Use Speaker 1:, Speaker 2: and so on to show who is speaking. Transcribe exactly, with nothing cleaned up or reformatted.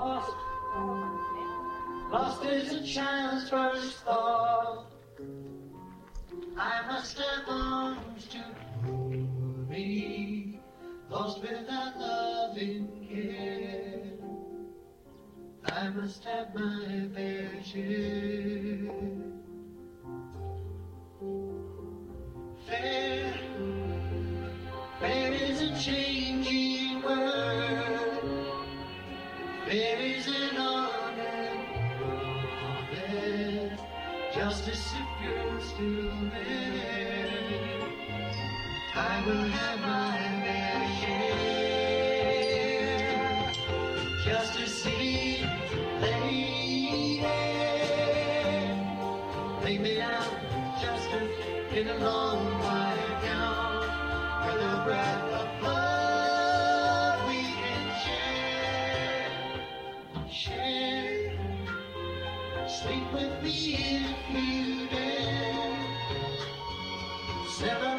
Speaker 1: lost. Lost is a child's first thought. I must have arms to hold me, lost without loving care. I must have my fair share. Fair, fair is a changing word. Fair is an honor. Fair, justice if you're still there. I will have my fair share. Justice city, lady, lay me out, justice in a long white gown, with a breath of blood we can share. Share, sleep with me if you dare. Seven